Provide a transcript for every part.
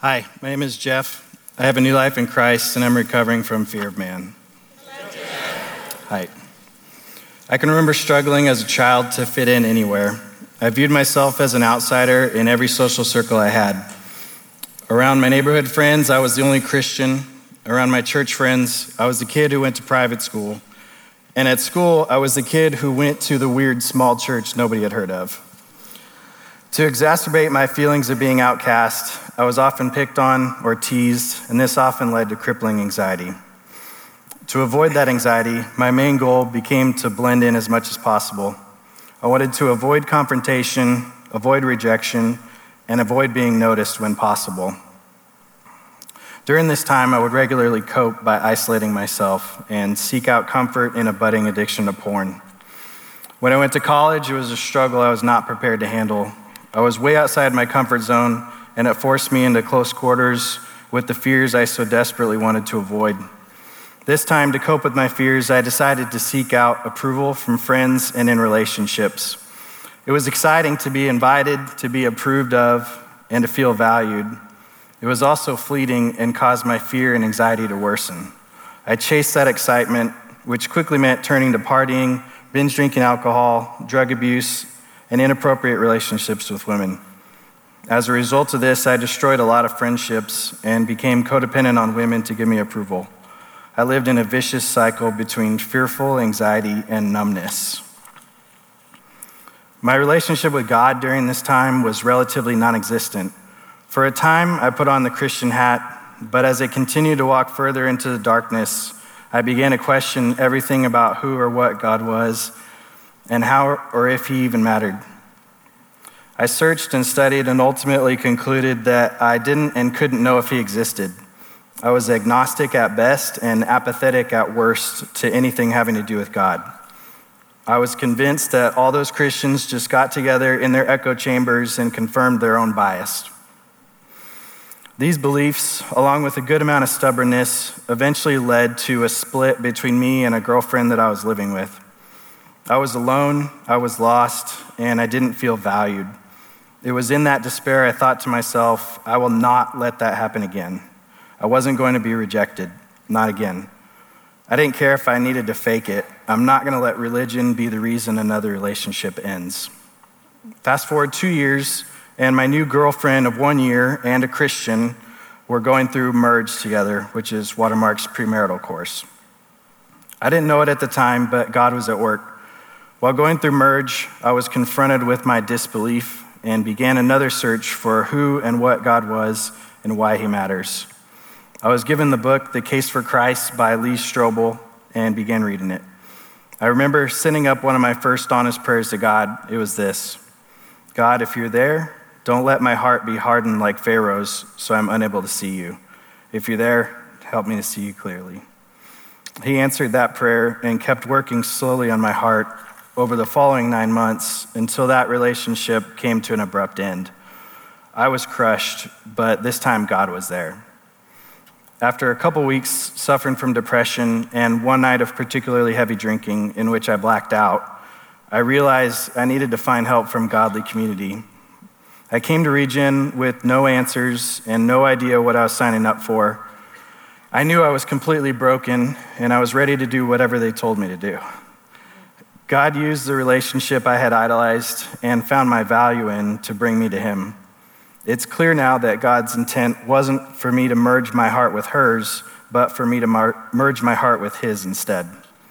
Hi, my name is Jeff. I have a new life in Christ, and I'm recovering from fear of man. Hi. I can remember struggling as a child to fit in anywhere. I viewed myself as an outsider in every social circle I had. Around my neighborhood friends, I was the only Christian. Around my church friends, I was the kid who went to private school. And at school, I was the kid who went to the weird small church nobody had heard of. To exacerbate my feelings of being outcast, I was often picked on or teased, and this often led to crippling anxiety. To avoid that anxiety, my main goal became to blend in as much as possible. I wanted to avoid confrontation, avoid rejection, and avoid being noticed when possible. During this time, I would regularly cope by isolating myself and seek out comfort in a budding addiction to porn. When I went to college, it was a struggle I was not prepared to handle. I was way outside my comfort zone, and it forced me into close quarters with the fears I so desperately wanted to avoid. This time, to cope with my fears, I decided to seek out approval from friends and in relationships. It was exciting to be invited, to be approved of, and to feel valued. It was also fleeting and caused my fear and anxiety to worsen. I chased that excitement, which quickly meant turning to partying, binge drinking alcohol, drug abuse, and inappropriate relationships with women. As a result of this, I destroyed a lot of friendships and became codependent on women to give me approval. I lived in a vicious cycle between fearful anxiety and numbness. My relationship with God during this time was relatively non-existent. For a time, I put on the Christian hat, but as I continued to walk further into the darkness, I began to question everything about who or what God was and how or if he even mattered. I searched and studied and ultimately concluded that I didn't and couldn't know if he existed. I was agnostic at best and apathetic at worst to anything having to do with God. I was convinced that all those Christians just got together in their echo chambers and confirmed their own bias. These beliefs, along with a good amount of stubbornness, eventually led to a split between me and a girlfriend that I was living with. I was alone, I was lost, and I didn't feel valued. It was in that despair I thought to myself, I will not let that happen again. I wasn't going to be rejected, not again. I didn't care if I needed to fake it. I'm not going to let religion be the reason another relationship ends. Fast forward 2 years, and my new girlfriend of 1 year and a Christian were going through Merge together, which is Watermark's premarital course. I didn't know it at the time, but God was at work. While going through Merge, I was confronted with my disbelief and began another search for who and what God was and why he matters. I was given the book, The Case for Christ by Lee Strobel, and began reading it. I remember sending up one of my first honest prayers to God. It was this: God, if you're there, don't let my heart be hardened like Pharaoh's so I'm unable to see you. If you're there, help me to see you clearly. He answered that prayer and kept working slowly on my heart over the following 9 months until that relationship came to an abrupt end. I was crushed, but this time God was there. After a couple weeks suffering from depression and one night of particularly heavy drinking in which I blacked out, I realized I needed to find help from godly community. I came to Regen with no answers and no idea what I was signing up for. I knew I was completely broken and I was ready to do whatever they told me to do. God used the relationship I had idolized and found my value in to bring me to him. It's clear now that God's intent wasn't for me to merge my heart with hers, but for me to merge my heart with his instead.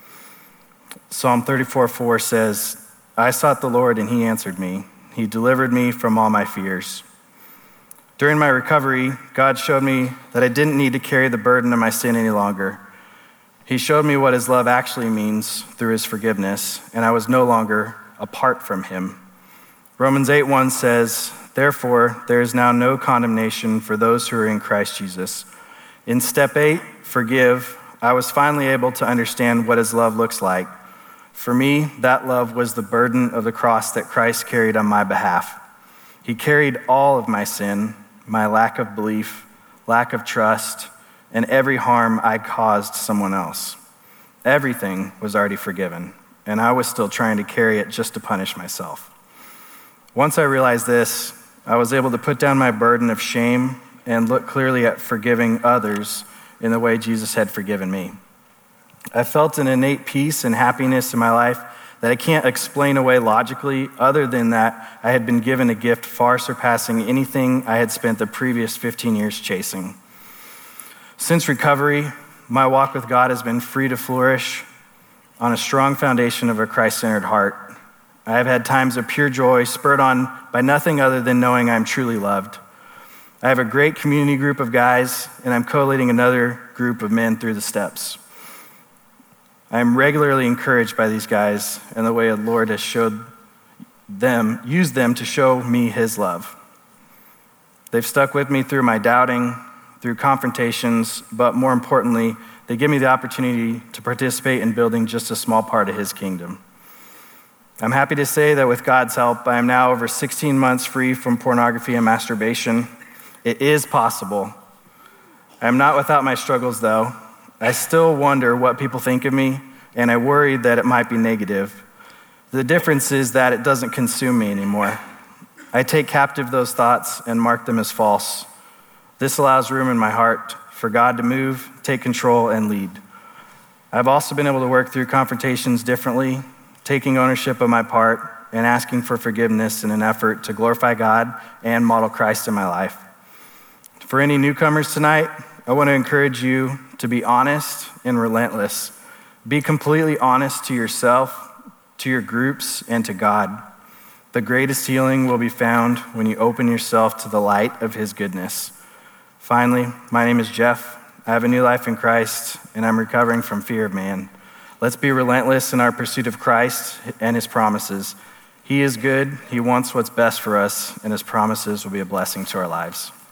Psalm 34:4 says, I sought the Lord and he answered me. He delivered me from all my fears. During my recovery, God showed me that I didn't need to carry the burden of my sin any longer. He showed me what his love actually means through his forgiveness, and I was no longer apart from him. Romans 8:1 says, therefore, there is now no condemnation for those who are in Christ Jesus. In step 8, forgive, I was finally able to understand what his love looks like. For me, that love was the burden of the cross that Christ carried on my behalf. He carried all of my sin, my lack of belief, lack of trust, and every harm I caused someone else. Everything was already forgiven, and I was still trying to carry it just to punish myself. Once I realized this, I was able to put down my burden of shame, and look clearly at forgiving others in the way Jesus had forgiven me. I felt an innate peace and happiness in my life that I can't explain away logically, other than that I had been given a gift far surpassing anything I had spent the previous 15 years chasing. Since recovery, my walk with God has been free to flourish on a strong foundation of a Christ-centered heart. I have had times of pure joy, spurred on by nothing other than knowing I'm truly loved. I have a great community group of guys, and I'm co-leading another group of men through the steps. I am regularly encouraged by these guys and the way the Lord has used them to show me his love. They've stuck with me through my doubting, through confrontations, but more importantly, they give me the opportunity to participate in building just a small part of his kingdom. I'm happy to say that with God's help, I am now over 16 months free from pornography and masturbation. It is possible. I am not without my struggles, though. I still wonder what people think of me, and I worry that it might be negative. The difference is that it doesn't consume me anymore. I take captive those thoughts and mark them as false. This allows room in my heart for God to move, take control, and lead. I've also been able to work through confrontations differently, taking ownership of my part and asking for forgiveness in an effort to glorify God and model Christ in my life. For any newcomers tonight, I want to encourage you to be honest and relentless. Be completely honest to yourself, to your groups, and to God. The greatest healing will be found when you open yourself to the light of his goodness. Finally, my name is Jeff. I have a new life in Christ, and I'm recovering from fear of man. Let's be relentless in our pursuit of Christ and his promises. He is good, he wants what's best for us, and his promises will be a blessing to our lives.